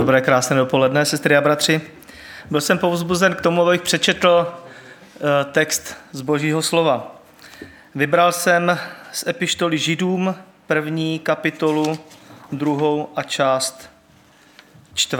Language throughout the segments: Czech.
Dobré, krásné dopoledne, sestry a bratři. Byl jsem povzbuzen k tomu, abych přečetl text z Božího slova. Vybral jsem z epištoly Židům 1. kapitolu 2. a část 4.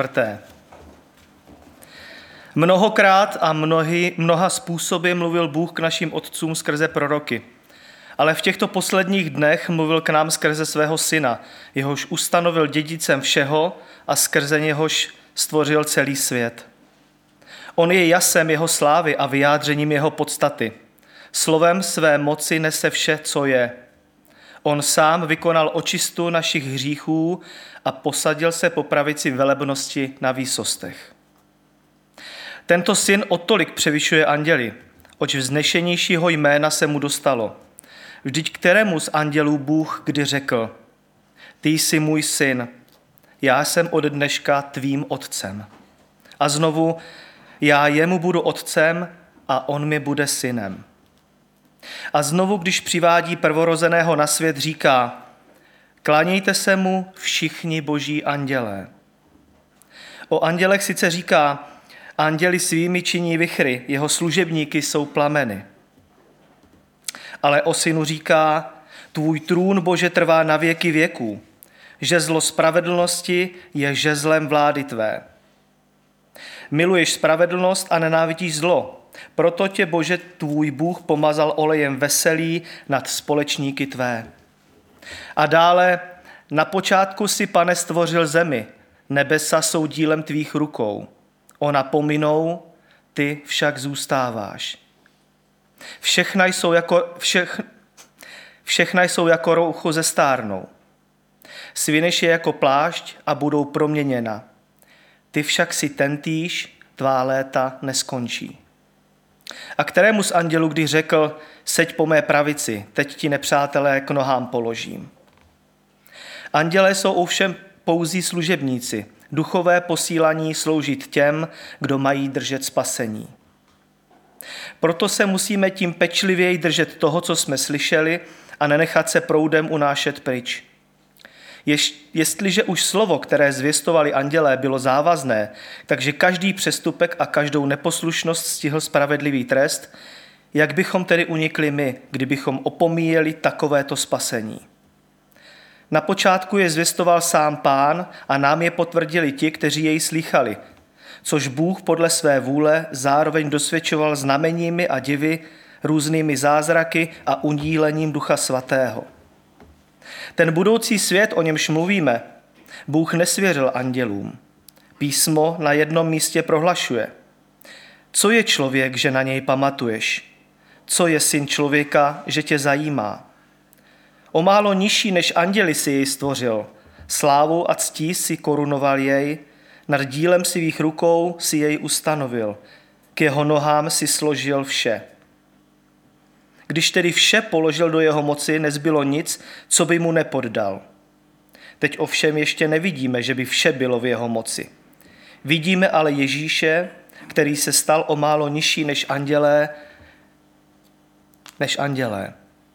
Mnohokrát a mnoha způsoby mluvil Bůh k našim otcům skrze proroky. Ale v těchto posledních dnech mluvil k nám skrze svého syna, jehož ustanovil dědicem všeho a skrze něhož stvořil celý svět. On je jasem jeho slávy a vyjádřením jeho podstaty. Slovem své moci nese vše, co je. On sám vykonal očistu našich hříchů a posadil se po pravici velebnosti na výsostech. Tento syn o tolik převyšuje anděli, oč vznešenějšího jména se mu dostalo. Vždyť kterému z andělů Bůh kdy řekl: Ty jsi můj syn, já jsem od dneška tvým otcem. A znovu, já jemu budu otcem a on mi bude synem. A znovu, když přivádí prvorozeného na svět, říká: Klánějte se mu všichni boží andělé. O andělech sice říká: Anděli svými činí vichry, jeho služebníky jsou plameny. Ale o synu říká: Tvůj trůn, Bože, trvá na věky věků. Žezlo spravedlnosti je žezlem vlády tvé. Miluješ spravedlnost a nenávidíš zlo. Proto tě, Bože, tvůj Bůh pomazal olejem veselí nad společníky tvé. A dále: Na počátku si, Pane, stvořil zemi. Nebesa jsou dílem tvých rukou. Ona pominou, ty však zůstáváš. Všechna jsou jako roucho zestárnou. Svineš je jako plášť a budou proměněna. Ty však si tentýž, tvá léta neskončí. A kterému z andělů kdy řekl: Seď po mé pravici, teď ti nepřátelé k nohám položím. Andělé jsou ovšem pouzí služebníci, duchové posílaní sloužit těm, kdo mají držet spasení. Proto se musíme tím pečlivěji držet toho, co jsme slyšeli, a nenechat se proudem unášet pryč. Jestliže už slovo, které zvěstovali andělé, bylo závazné, takže každý přestupek a každou neposlušnost stihl spravedlivý trest, jak bychom tedy unikli my, kdybychom opomíjeli takovéto spasení? Na počátku je zvěstoval sám Pán a nám je potvrdili ti, kteří jej slýchali, což Bůh podle své vůle zároveň dosvědčoval znameními a divy, různými zázraky a udílením Ducha Svatého. Ten budoucí svět, o němž mluvíme, Bůh nesvěřil andělům. Písmo na jednom místě prohlašuje: Co je člověk, že na něj pamatuješ? Co je syn člověka, že tě zajímá? O málo nižší než anděli si jej stvořil, slávou a ctí si korunoval jej, nad dílem svých rukou si jej ustanovil, k jeho nohám si složil vše. Když tedy vše položil do jeho moci, nezbylo nic, co by mu nepoddal. Teď ovšem ještě nevidíme, že by vše bylo v jeho moci. Vidíme ale Ježíše, který se stal o málo nižší než andělé.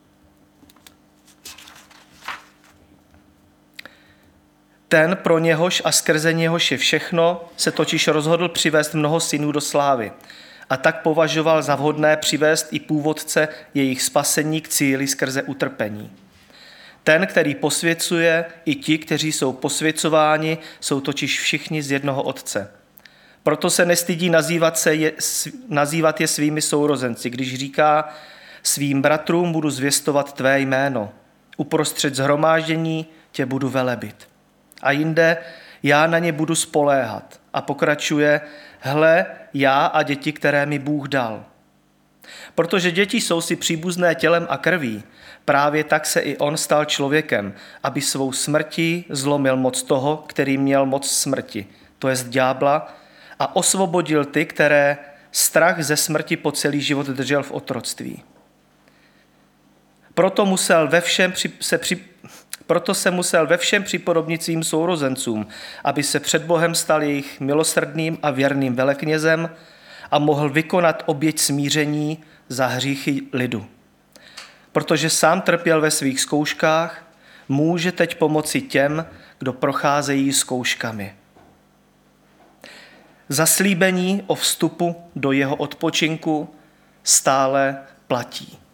Ten, pro něhož a skrze něhož je všechno, se totiž rozhodl přivést mnoho synů do slávy a tak považoval za vhodné přivést i původce jejich spasení k cíli skrze utrpení. Ten, který posvěcuje, i ti, kteří jsou posvěcováni, jsou totiž všichni z jednoho Otce. Proto se nestydí nazývat je svými sourozenci, když říká: Svým bratrům budu zvěstovat tvé jméno, uprostřed shromáždění tě budu velebit. A jinde: Já na ně budu spoléhat. A pokračuje: Hle, já a děti, které mi Bůh dal. Protože děti jsou si příbuzné tělem a krví, právě tak se i on stal člověkem, aby svou smrtí zlomil moc toho, který měl moc smrti, to jest ďábla, a osvobodil ty, které strach ze smrti po celý život držel v otroctví. Proto se musel ve všem připodobnit svým sourozencům, aby se před Bohem stal jejich milosrdným a věrným veleknězem a mohl vykonat oběť smíření za hříchy lidu. Protože sám trpěl ve svých zkouškách, může teď pomoci těm, kdo procházejí zkouškami. Zaslíbení o vstupu do jeho odpočinku stále platí.